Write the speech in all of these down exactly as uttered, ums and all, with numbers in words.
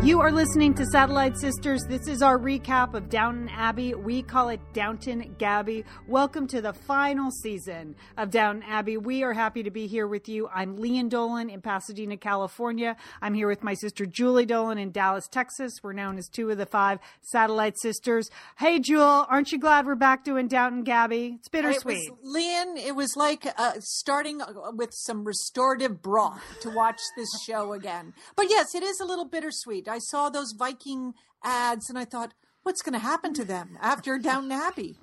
You are listening to Satellite Sisters. This is our recap of Downton Abbey. We call it Downton Gabby. Welcome to the final season of Downton Abbey. We are happy to be here with you. I'm Lian Dolan in Pasadena, California. I'm here with my sister Julie Dolan in Dallas, Texas. We're known as two of the five Satellite Sisters. Hey, Jewel, aren't you glad we're back doing Downton Gabby? It's bittersweet. It was, Lian, it was like uh, starting with some restorative broth to watch this show again. But yes, it is a little bittersweet. I saw those Viking ads and I thought, what's going to happen to them after Downton Abbey?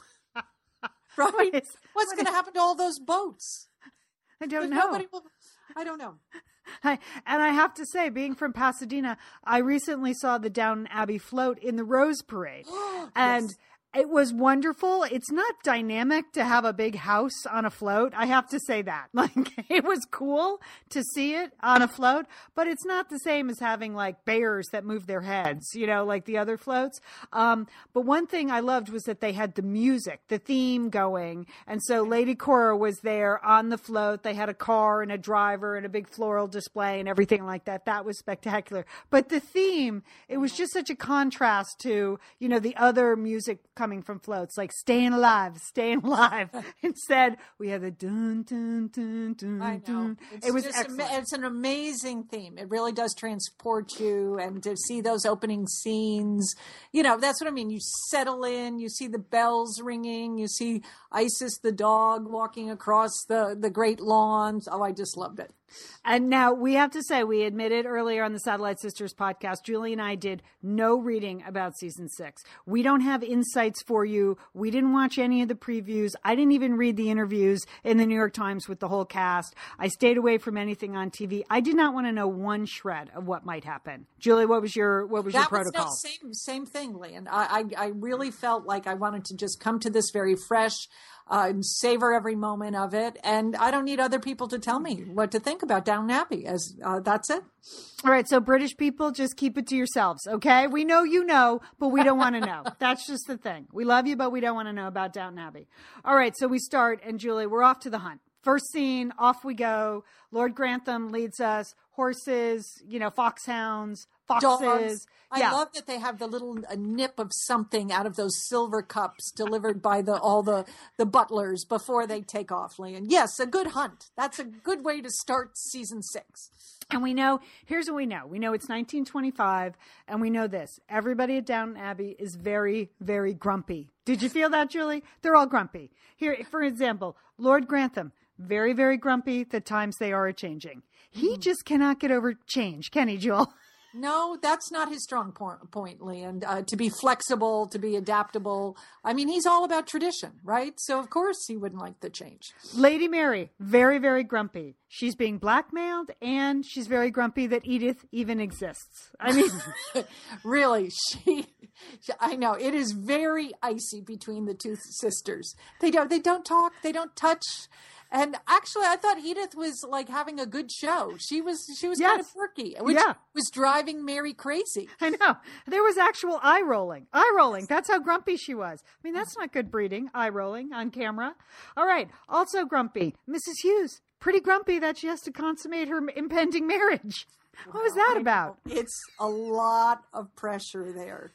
Right? What is, what's what going to happen to all those boats? I don't There's know. Will, I don't know. I, and I have to say, being from Pasadena, I recently saw the Downton Abbey float in the Rose Parade. And yes. It was wonderful. It's not dynamic to have a big house on a float. I have to say that. Like, it was cool to see it on a float, but it's not the same as having like bears that move their heads, you know, like the other floats. Um, but one thing I loved was that they had the music, the theme going. And so Lady Cora was there on the float. They had a car and a driver and a big floral display and everything like that. That was spectacular. But the theme, it was just such a contrast to, you know, the other music coming from floats, like Staying Alive, Staying Alive. Instead, we had the dun, dun, dun, dun, I know. dun. It's It was just excellent. ama- it's an amazing theme. It really does transport you, and to see those opening scenes, you know, that's what I mean. You settle in, you see the bells ringing, you see Isis the dog walking across the, the great lawns. Oh, I just loved it. And now we have to say, we admitted earlier on the Satellite Sisters podcast, Julie and I did no reading about season six. We don't have insights for you. We didn't watch any of the previews. I didn't even read the interviews in the New York Times with the whole cast. I stayed away from anything on T V. I did not want to know one shred of what might happen. Julie, what was your what was that your protocol? Was no, same same thing, Lee. And I, I I really felt like I wanted to just come to this very fresh. Uh, and savor every moment of it, and I don't need other people to tell me what to think about Downton Abbey. As uh, that's it. All right, so British people, just keep it to yourselves, okay? We know you know, but we don't want to know. That's just the thing. We love you, but we don't want to know about Downton Abbey. All right, so we start, and Julie, we're off to the hunt. First scene, off we go. Lord Grantham leads us. Horses, you know, foxhounds, foxes. Dogs. I yeah. love that they have the little a nip of something out of those silver cups delivered by the all the, the butlers before they take off, Lian. Yes, a good hunt. That's a good way to start season six. And we know, here's what we know. We know it's nineteen twenty-five, and we know this. Everybody at Downton Abbey is very, very grumpy. Did you feel that, Julie? They're all grumpy. Here, for example, Lord Grantham, very, very grumpy that times they are a-changing. He just cannot get over change, can he, Jewel? No, that's not his strong point, point Lian. Uh, to be flexible, to be adaptable. I mean, he's all about tradition, right? So, of course, he wouldn't like the change. Lady Mary, very, very grumpy. She's being blackmailed, and she's very grumpy that Edith even exists. I mean, really, she, I know, it is very icy between the two sisters. They don't, they don't talk, they don't touch. And actually, I thought Edith was like having a good show. She was she was yes. kind of quirky, which yeah. was driving Mary crazy. I know. There was actual eye rolling. Eye rolling. That's how grumpy she was. I mean, that's not good breeding, eye rolling on camera. All right. Also grumpy, Missus Hughes. Pretty grumpy that she has to consummate her impending marriage. What was that about? It's a lot of pressure there.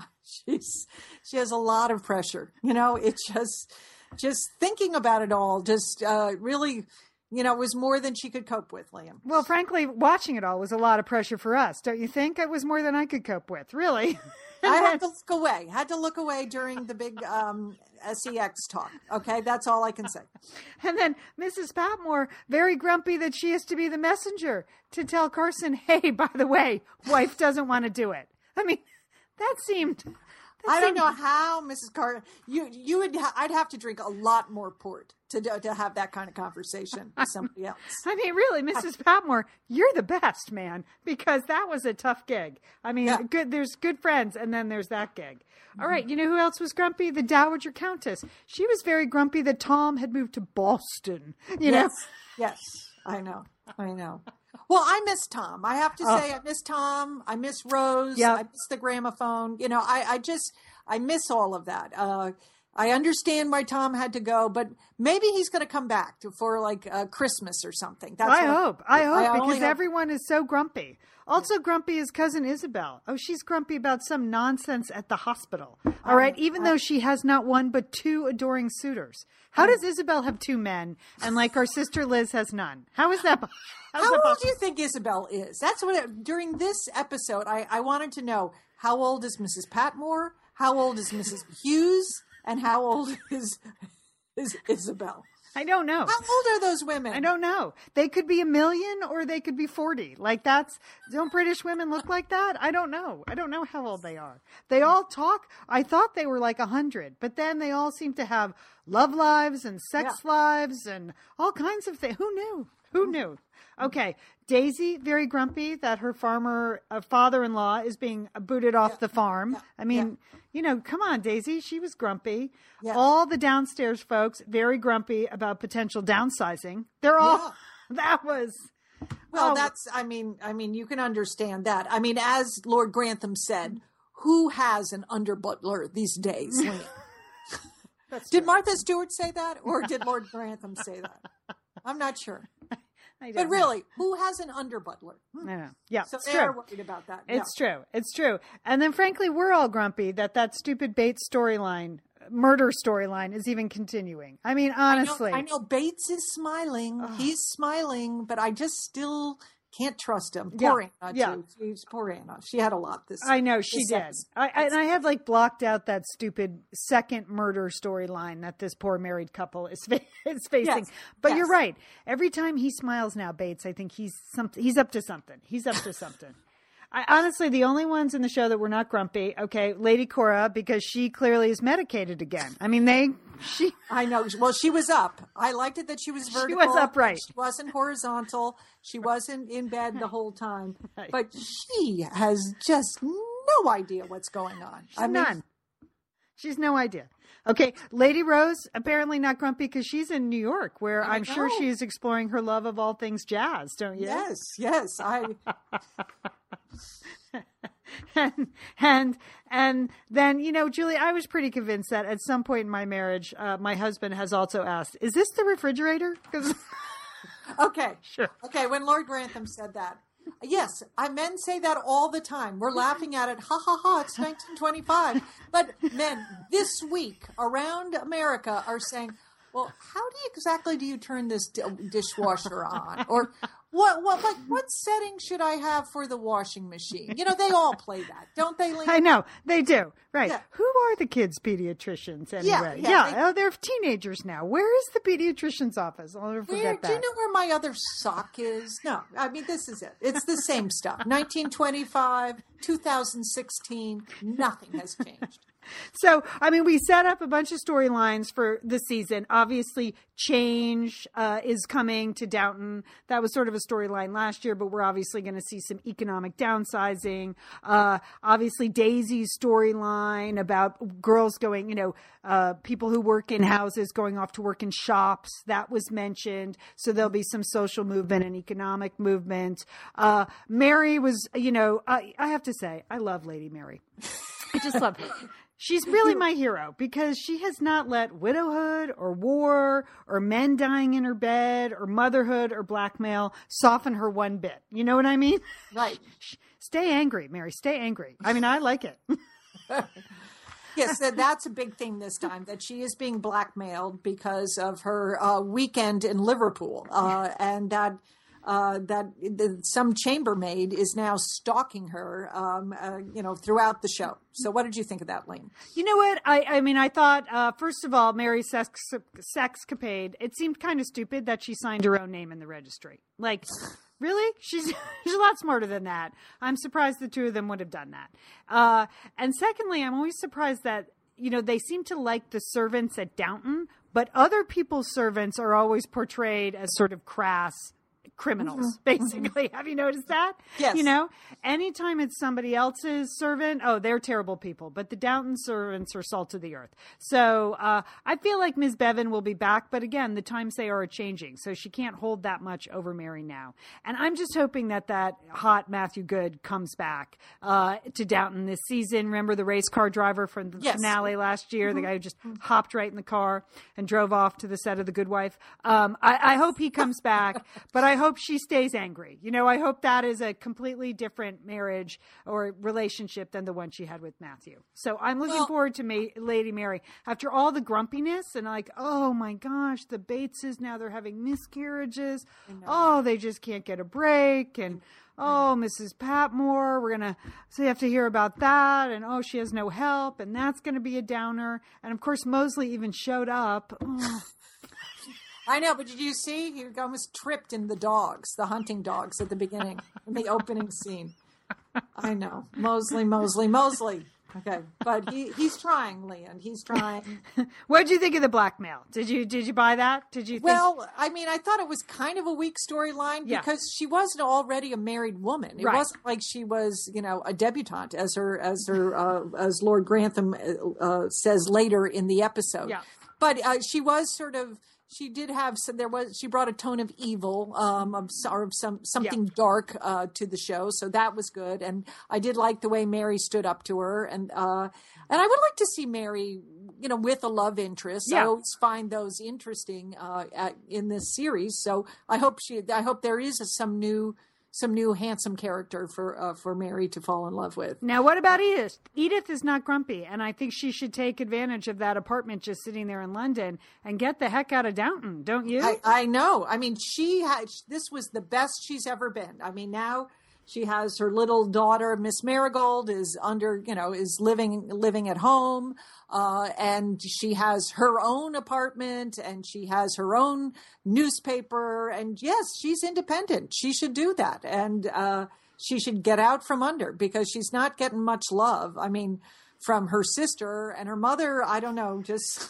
She's she has a lot of pressure. You know, it just... Just thinking about it all, just uh, really, you know, was more than she could cope with, Liam. Well, frankly, watching it all was a lot of pressure for us. Don't you think? It was more than I could cope with, really. I had to look away. Had to look away during the big um, S E X talk. Okay, that's all I can say. And then Missus Patmore, very grumpy that she has to be the messenger to tell Carson, hey, by the way, wife doesn't want to do it. I mean, that seemed... I don't know how, Missus Carter. You you would. Ha- I'd have to drink a lot more port to to have that kind of conversation with somebody else. I mean, really, Missus Patmore, you're the best, man, because that was a tough gig. I mean, Yeah. good. There's good friends, and then there's that gig. All right, you know who else was grumpy? The Dowager Countess. She was very grumpy that Tom had moved to Boston. You know. Yes, yes, I know, I know. Well, I miss Tom. I have to Oh. say, I miss Tom. I miss Rose. Yep. I miss the gramophone. You know, I, I just, I miss all of that. Uh, I understand why Tom had to go, but maybe he's going to come back to, for like uh, Christmas or something. That's I what hope. I, I hope I because hope. everyone is so grumpy. Also grumpy is cousin Isabel. Oh, she's grumpy about some nonsense at the hospital. All right, even though she has not one but two adoring suitors. How does Isabel have two men and like our sister Liz has none? How is that? How old do you think Isabel is? That's what it, during this episode I, I wanted to know. How old is Missus Patmore? How old is Missus Hughes? And how old is is Isabel? I don't know. How old are those women? I don't know. They could be a million or they could be forty. Like that's, don't British women look like that? I don't know. I don't know how old they are. They all talk. I thought they were like a hundred, but then they all seem to have love lives and sex yeah. lives and all kinds of things. Who knew? Who knew? Okay. Daisy, very grumpy that her farmer uh, father-in-law is being booted off yeah. the farm. Yeah. I mean, yeah. you know, come on, Daisy. She was grumpy. Yeah. All the downstairs folks, very grumpy about potential downsizing. They're all, yeah. that was. Well, oh. that's, I mean, I mean, you can understand that. I mean, as Lord Grantham said, who has an under butler these days? Did true. Martha Stewart say that or did Lord Grantham say that? I'm not sure. But really, know. Who has an under butler? Hmm. I know. Yeah, so it's they're true. worried about that. It's yeah. true. It's true. And then, frankly, we're all grumpy that that stupid Bates storyline, murder storyline, is even continuing. I mean, honestly, I know, I know Bates is smiling. Oh. He's smiling, but I just still can't trust him. Poor yeah. Anna, yeah. too. She's poor Anna. She had a lot this. I know she this did. I, I, and I have like blocked out that stupid second murder storyline that this poor married couple is, fa- is facing. Yes. But yes. you're right. Every time he smiles now, Bates, I think he's something. He's up to something. He's up to something. I, honestly, the only ones in the show that were not grumpy, okay, Lady Cora, because she clearly is medicated again. I mean, they, she. I know. Well, she was up. I liked it that she was vertical. She was upright. She wasn't horizontal. She wasn't in bed the whole time. Right. But she has just no idea what's going on. She's I mean, none. She's no idea. Okay, Lady Rose, apparently not grumpy because she's in New York, where I I'm know. sure she's exploring her love of all things jazz, don't you? Yes, yes. I. and, and and then, you know, Julie, I was pretty convinced that at some point in my marriage, uh, my husband has also asked, is this the refrigerator? Because okay. Sure. Okay, when Lord Grantham said that, yes, I men say that all the time. We're laughing at it. Ha, ha, ha, it's nineteen twenty-five. But men this week around America are saying, well, how do you, exactly do you turn this d- dishwasher on? Or what, what, like, what setting should I have for the washing machine? You know, they all play that, don't they, Lynn? I know, they do. Right. Yeah. Who are the kids' pediatricians anyway? Yeah, yeah, yeah. they, oh, they're teenagers now. Where is the pediatrician's office? I'll never forget where, that. Do you know where my other sock is? No, I mean, this is it. It's the same stuff. nineteen twenty-five, two thousand sixteen, nothing has changed. So, I mean, we set up a bunch of storylines for the season. Obviously, change uh, is coming to Downton. That was sort of a storyline last year, but we're obviously going to see some economic downsizing. Uh, obviously, Daisy's storyline about girls going, you know, uh, people who work in houses going off to work in shops. That was mentioned. So there'll be some social movement and economic movement. Uh, Mary was, you know, I, I have to say, I love Lady Mary. I just love her. She's really my hero because she has not let widowhood or war or men dying in her bed or motherhood or blackmail soften her one bit. You know what I mean? Right. Stay angry, Mary. Stay angry. I mean, I like it. Yes, that's a big thing this time, that she is being blackmailed because of her uh, weekend in Liverpool. Uh, and that uh, that the, some chambermaid is now stalking her, um, uh, you know, throughout the show. So what did you think of that, Lane? You know what? I, I mean, I thought, uh, first of all, Mary's sex, sexcapade, it seemed kind of stupid that she signed her own name in the registry. Like, really? She's, she's a lot smarter than that. I'm surprised the two of them would have done that. Uh, and secondly, I'm always surprised that, you know, they seem to like the servants at Downton, but other people's servants are always portrayed as sort of crass, criminals, basically. Have you noticed that? Yes. You know, anytime it's somebody else's servant, oh, they're terrible people. But the Downton servants are salt of the earth. So uh, I feel like Miz Bevan will be back. But again, the times they are changing. So she can't hold that much over Mary now. And I'm just hoping that that hot Matthew Good comes back uh, to Downton this season. Remember the race car driver from the Yes. finale last year? Mm-hmm. The guy who just hopped right in the car and drove off to the set of The Good Wife. Um, I, I hope he comes back, but I hope she stays angry. You know, I hope that is a completely different marriage or relationship than the one she had with Matthew. So I'm looking Well, forward to Ma- Lady Mary. After all the grumpiness and like, oh my gosh, the Bateses, now they're having miscarriages. Oh, they just can't get a break. And oh, Missus Patmore, we're going to so you have to hear about that. And oh, she has no help. And that's going to be a downer. And of course, Mosley even showed up. Oh. I know, but did you see? He almost tripped in the dogs, the hunting dogs at the beginning, in the opening scene. I know. Mosley, Mosley, Mosley. Okay, but he, he's trying, Leon. He's trying. What did you think of the blackmail? Did you did you buy that? Did you think? Well, I mean, I thought it was kind of a weak storyline Yeah. because she wasn't already a married woman. It Right. wasn't like she was, you know, a debutante, as her as her uh, as Lord Grantham uh, says later in the episode. Yeah. But uh, she was sort of. She did have some. There was. She brought a tone of evil, um, of, or of some something Yeah. dark uh, to the show. So that was good, and I did like the way Mary stood up to her, and uh, and I would like to see Mary, you know, with a love interest. I Yeah. always find those interesting uh, at, in this series. So I hope she. I hope there is a, some new. Some new handsome character for uh, for Mary to fall in love with. Now, what about Edith? Edith is not grumpy, and I think she should take advantage of that apartment just sitting there in London and get the heck out of Downton, don't you? I, I know. I mean, she had. This was the best she's ever been. I mean, now she has her little daughter, Miss Marigold, is under. You know, is living living at home, uh, and she has her own apartment, and she has her own newspaper, and yes, she's independent. She should do that, and uh, she should get out from under because she's not getting much love. I mean, from her sister and her mother. I don't know, just.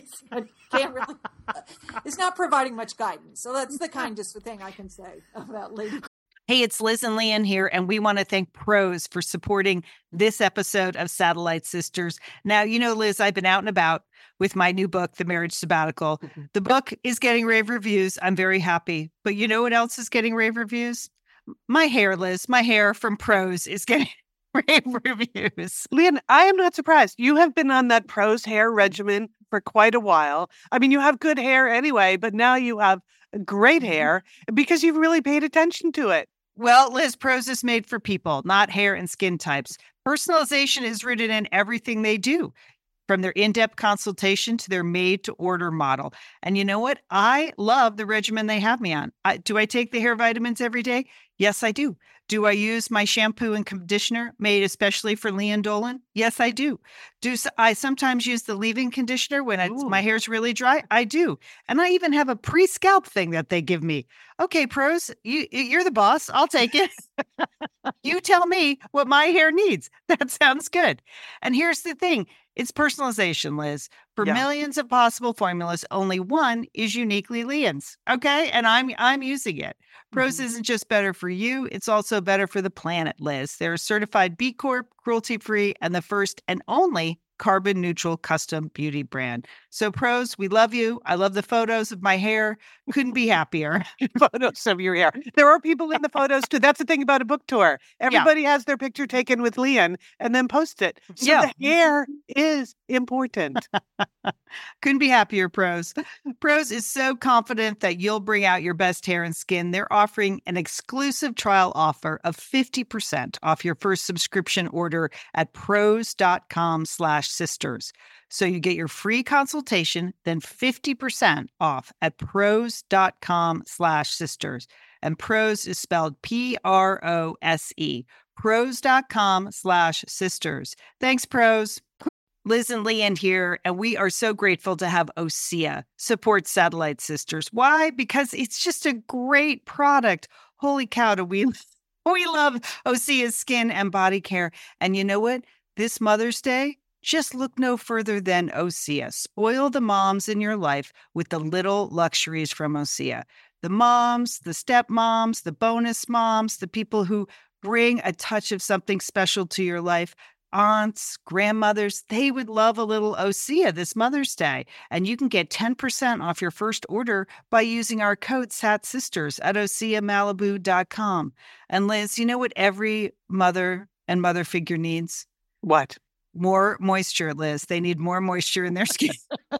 I can't really. It's not providing much guidance. So that's the kindest thing I can say about Lady. Hey, it's Liz and Leanne here, and we want to thank Prose for supporting this episode of Satellite Sisters. Now, you know, Liz, I've been out and about with my new book, The Marriage Sabbatical. Mm-hmm. The book is getting rave reviews. I'm very happy. But you know what else is getting rave reviews? My hair, Liz. My hair from Prose is getting rave reviews. Leanne, I am not surprised. You have been on that Prose hair regimen for quite a while. I mean, you have good hair anyway, but now you have great hair because you've really paid attention to it. Well, Liz, Prose is made for people, not hair and skin types. Personalization is rooted in everything they do, from their in-depth consultation to their made-to-order model. And you know what? I love the regimen they have me on. I, do I take the hair vitamins every day? Yes, I do. Do I use my shampoo and conditioner made especially for Leanne Dolan? Yes, I do. Do I sometimes use the leave-in conditioner when it's, my hair's really dry? I do. And I even have a pre-scalp thing that they give me. Okay, Prose, you, you're the boss. I'll take it. You tell me what my hair needs. That sounds good. And here's the thing. It's personalization, Liz. For yeah. millions of possible formulas, only one is uniquely Leanne's. Okay? And I'm I'm using it. Prose mm-hmm. isn't just better for you, it's also better for the planet, Liz. They're a certified B Corp, cruelty-free, and the first and only carbon neutral custom beauty brand. So Prose, we love you. I love the photos of my hair. Couldn't be happier. Photos of your hair. There are people in the photos too. That's the thing about a book tour. Everybody yeah. has their picture taken with Leanne and then post it. So yeah. the hair is important. Couldn't be happier, Prose. Prose is so confident that you'll bring out your best hair and skin. They're offering an exclusive trial offer of fifty percent off your first subscription order at prose.com slash sisters. So you get your free consultation, then fifty percent off at prose.com slash sisters. And Prose is spelled P R O S E. Prose.com slash sisters. Thanks, Prose. Liz and Leanne here, and we are so grateful to have Osea support Satellite Sisters. Why? Because it's just a great product. Holy cow, do we, we love Osea's skin and body care. And you know what? This Mother's Day, just look no further than Osea. Spoil the moms in your life with the little luxuries from Osea. The moms, the stepmoms, the bonus moms, the people who bring a touch of something special to your life, aunts, grandmothers, they would love a little Osea this Mother's Day. And you can get ten percent off your first order by using our code S A T Sisters at osea malibu dot com. And Liz, you know what every mother and mother figure needs? What? More moisture, Liz. They need more moisture in their skin.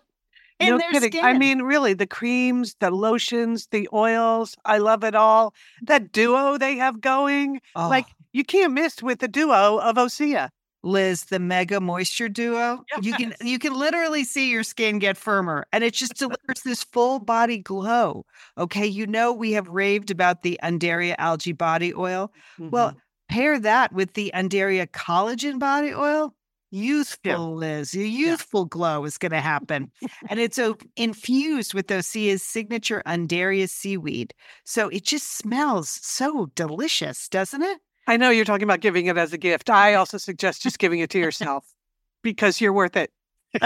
in No their kidding. skin. I mean, really, the creams, the lotions, the oils, I love it all. That duo they have going, Oh. like you can't miss with the duo of Osea. Liz, the Mega Moisture Duo. You can Yes. you can literally see your skin get firmer, and it just delivers this full body glow. Okay, you know we have raved about the Undaria Algae Body Oil. Well, pair that with the Undaria Collagen Body Oil. Youthful, Yeah. Liz. Your youthful glow is going to happen. And it's o- infused with Osea's signature Undaria seaweed. So it just smells so delicious, doesn't it? I know you're talking about giving it as a gift. I also suggest just giving it to yourself because you're worth it.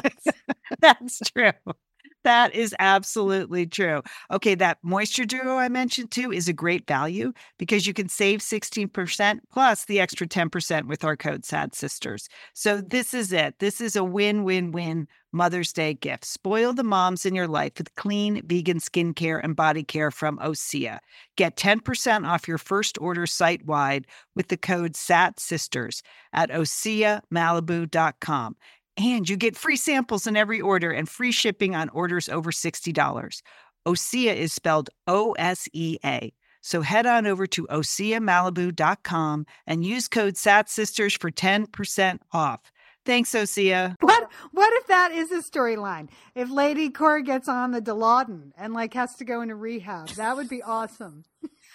That's true. That is absolutely true. Okay, that Moisture Duo I mentioned too is a great value because you can save sixteen percent plus the extra ten percent with our code S A D Sisters. So this is it. This is a win-win-win Mother's Day gift. Spoil the moms in your life with clean vegan skincare and body care from Osea. Get ten percent off your first order site-wide with the code S A T Sisters at osea malibu dot com. And you get free samples in every order and free shipping on orders over sixty dollars. Osea is spelled O S E A. So head on over to osea malibu dot com and use code S A T Sisters for ten percent off. Thanks, Osea. What what if that is a storyline? If Lady Cora gets on the Dilaudid and like has to go into rehab, that would be awesome.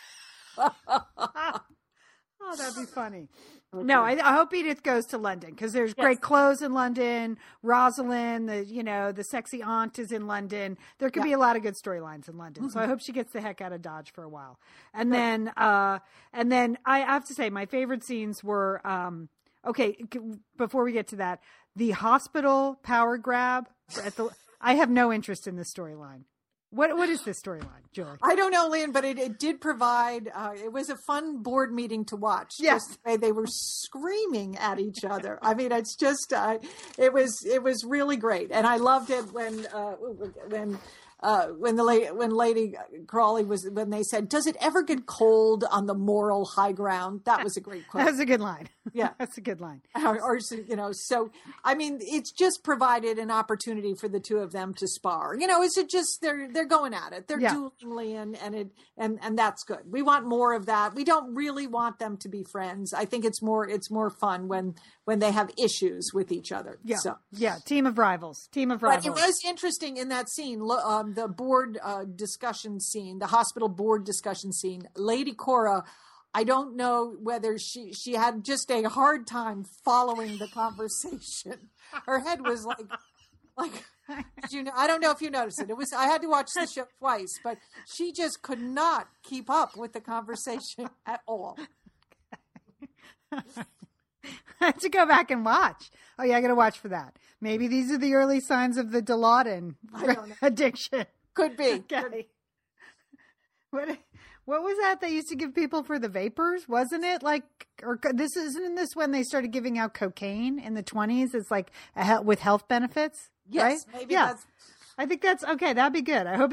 Oh, that'd be funny. No, I, I hope Edith goes to London because there's great clothes in London. Rosalind, the you know the sexy aunt is in London. There could Yeah. be a lot of good storylines in London. So I hope she gets the heck out of Dodge for a while. And then, uh, and then I have to say my favorite scenes were um, okay. c- Before we get to that, the hospital power grab at the. I have no interest in this storyline. What what is this storyline, Julie? I don't know, Lynn, but it, it did provide, uh, it was a fun board meeting to watch. Yes. Just the way they were screaming at each other. I mean, it's just, uh, it was, it was really great. And I loved it when, uh, when, uh, when the lady, when Lady Crawley was, when they said, does it ever get cold on the moral high ground? That was a great quote. That's a good line. Yeah. That's a good line. or, or you know, so I mean, it's just provided an opportunity for the two of them to spar. You know, is it just they're they're going at it, they're Yeah. dueling, and and it and and that's good. We want more of that. We don't really want them to be friends. I think it's more it's more fun when when they have issues with each other. Yeah. So. Yeah. Team of rivals. Team of But rivals. it was interesting in that scene, lo- um, the board uh, discussion scene, the hospital board discussion scene. Lady Cora, I don't know whether she she had just a hard time following the conversation. Her head was like like you know. I don't know if you noticed it. It was I had to watch the show twice, but she just could not keep up with the conversation at all. I have to go back and watch. Oh yeah, I got to watch for that. Maybe these are the early signs of the Dilaudid I don't know. addiction. Could be. Okay. What what was that they used to give people for the vapors? Wasn't it like, or co- this isn't this when they started giving out cocaine in the twenties? It's like a he- with health benefits, Yes, right? maybe yeah. that's I think that's okay. That'd be good. I hope.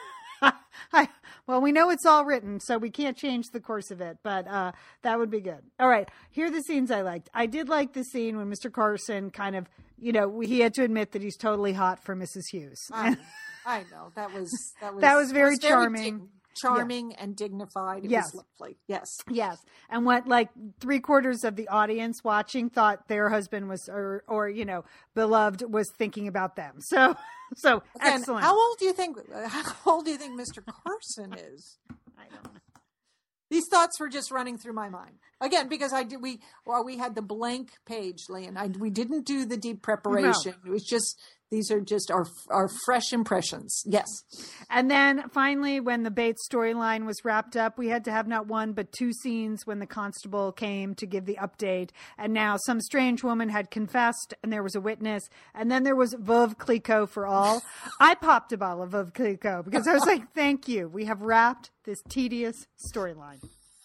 I, well, we know it's all written, so we can't change the course of it, but uh, that would be good. All right. Here are the scenes I liked. I did like the scene when Mister Carson kind of, you know, he had to admit that he's totally hot for Missus Hughes. I, I know that was that was That was very it charming. dig- charming and dignified. It Yes. was lovely. Yes. Yes. And what like three quarters of the audience watching thought their husband was, or, or, you know, beloved was thinking about them. So, so And excellent. how old do you think? How old do you think Mister Carson is? I don't know. These thoughts were just running through my mind again because I did. We well, we had the blank page, Lynn. I we didn't do the deep preparation. It was just these are just our our fresh impressions. Yes. And then finally, when the Bates storyline was wrapped up, we had to have not one but two scenes when the constable came to give the update. And now some strange woman had confessed and there was a witness. And then there was Veuve Clicquot for all. I popped a bottle of Veuve Clicquot because I was like, thank you. We have wrapped this tedious storyline.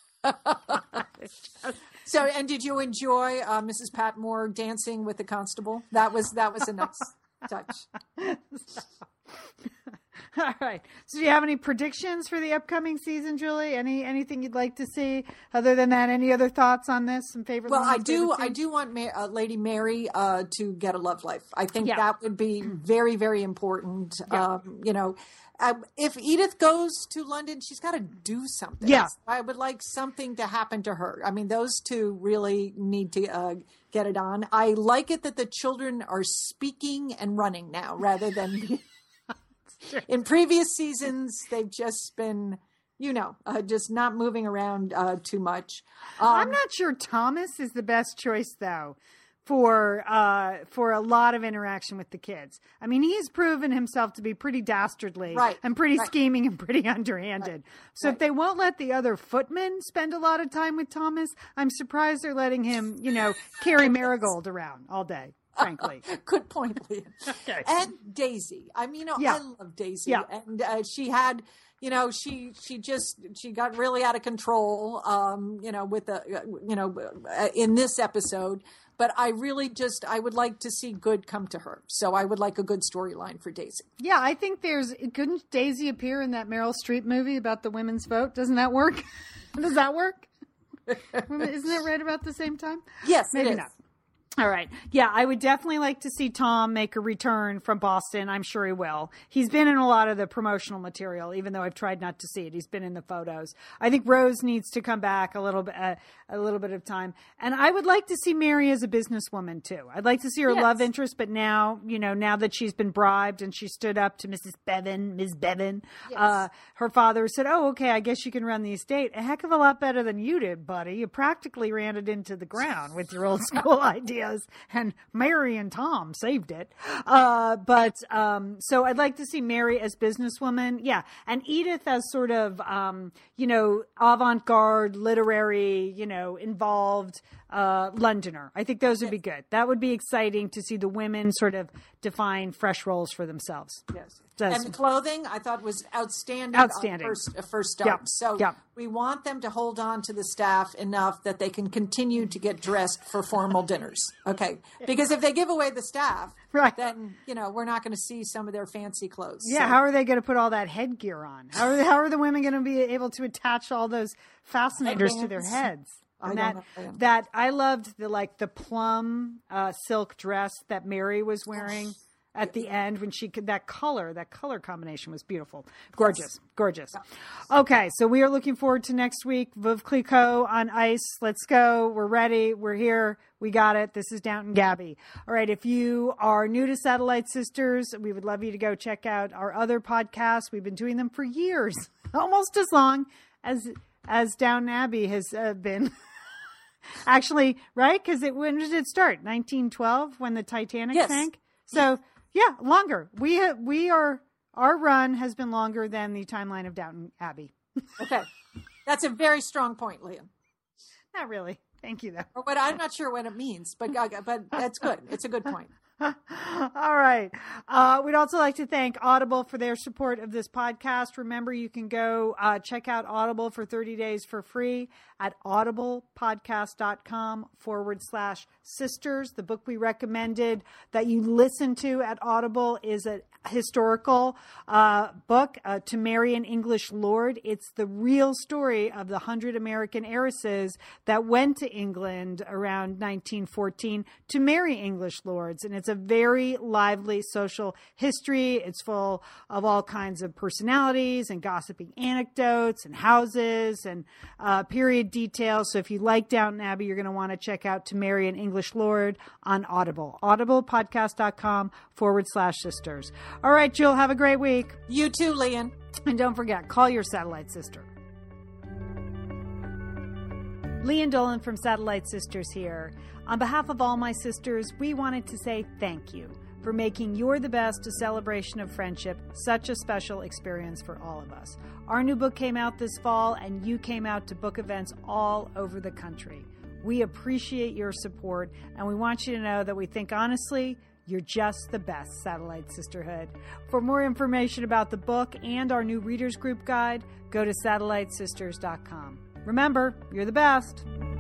So, and did you enjoy uh, Missus Patmore dancing with the constable? That was that was a nice touch. All right. So do you have any predictions for the upcoming season, Julie? Any anything you'd like to see? Other than that, any other thoughts on this? Some favorite Well, lines, I do favorite I scenes? do want Ma- uh, Lady Mary uh, to get a love life. I think Yeah. that would be very, very important. Yeah. Um, you know, uh, if Edith goes to London, she's got to do something. Yeah. I would like something to happen to her. I mean, those two really need to uh, get it on. I like it that the children are speaking and running now rather than in previous seasons. They've just been, you know, uh, just not moving around uh, too much. Um, I'm not sure Thomas is the best choice, though, for uh, for a lot of interaction with the kids. I mean, he's proven himself to be pretty dastardly Right, and pretty right. scheming and pretty underhanded. So if right. they won't let the other footmen spend a lot of time with Thomas, I'm surprised they're letting him, you know, carry Marigold around all day, frankly. Good point, Leah. Okay. And Daisy. I mean, you know, Yeah. I love Daisy. Yeah. And uh, she had, you know, she she just she got really out of control. Um, you know, with the, uh, you know, uh, in this episode. But I really just I would like to see good come to her. So I would like a good storyline for Daisy. Yeah, I think there's. Couldn't Daisy appear in that Meryl Streep movie about the women's vote? Doesn't that work? Does that work? Isn't that right about the same time? Yes, Maybe it is. not. All right. Yeah, I would definitely like to see Tom make a return from Boston. I'm sure he will. He's been in a lot of the promotional material, even though I've tried not to see it. He's been in the photos. I think Rose needs to come back a little bit, uh, a little bit of time. And I would like to see Mary as a businesswoman too. I'd like to see her Yes. love interest, but now, you know, now that she's been bribed and she stood up to Missus Bevan, Miz Bevan, Yes. uh, her father said, "Oh, okay, I guess you can run the estate a heck of a lot better than you did, buddy. You practically ran it into the ground with your old school ideas." And Mary and Tom saved it. Uh, but um, so I'd like to see Mary as businesswoman. Yeah. And Edith as sort of, um, you know, avant-garde, literary, you know, involved uh, Londoner. I think those would be good. That would be exciting to see the women sort of define fresh roles for themselves. Yes. Does- And the clothing I thought was outstanding. Outstanding. On first, uh, first start. Yep. So Yep. we want them to hold on to the staff enough that they can continue to get dressed for formal dinners. Okay. Because if they give away the staff, Right. then, you know, we're not going to see some of their fancy clothes. Yeah, So- how are they going to put all that headgear on? How are they, how are the women going to be able to attach all those fascinators to their Headbands. heads? I And don't that know. that I loved the like the plum uh, silk dress that Mary was wearing at the end when she could that color that color combination was beautiful, gorgeous, gorgeous. Okay, so we are looking forward to next week. Veuve Clicquot on ice. Let's go. We're ready. We're here. We got it. This is Downton Gabby. All right. If you are new to Satellite Sisters, we would love you to go check out our other podcasts. We've been doing them for years, almost as long as as Downton Abbey has uh, been. Actually, right? Because it when did it start? nineteen twelve, when the Titanic Yes. sank. So yeah, longer. We ha- we are our run has been longer than the timeline of Downton Abbey. Okay. That's a very strong point, Liam. Not really. Thank you, though. Or what I'm not sure what it means, but uh, but that's good. It's a good point. All right. Uh, we'd also like to thank Audible for their support of this podcast. Remember, you can go uh, check out Audible for thirty days for free at audiblepodcast.com forward slash sisters. The book we recommended that you listen to at Audible is a historical uh, book, uh, To Marry an English Lord. It's the real story of the hundred American heiresses that went to England around nineteen fourteen to marry English lords. And it's a very lively social history. It's full of all kinds of personalities and gossiping anecdotes and houses and uh, period details. So if you like Downton Abbey, you're going to want to check out To Marry an English Lord on Audible. audiblepodcast.com forward slash sisters. All right, Jill, have a great week. You too, Liam. And don't forget, call your satellite sister. Lee and Dolan from Satellite Sisters here. On behalf of all my sisters, we wanted to say thank you. for making You're the Best a celebration of friendship such a special experience for all of us. Our new book came out this fall, and you came out to book events all over the country. We appreciate your support, and we want you to know that we think honestly, you're just the best, Satellite Sisterhood. For more information about the book and our new Readers Group Guide, go to satellite sisters dot com. Remember, you're the best.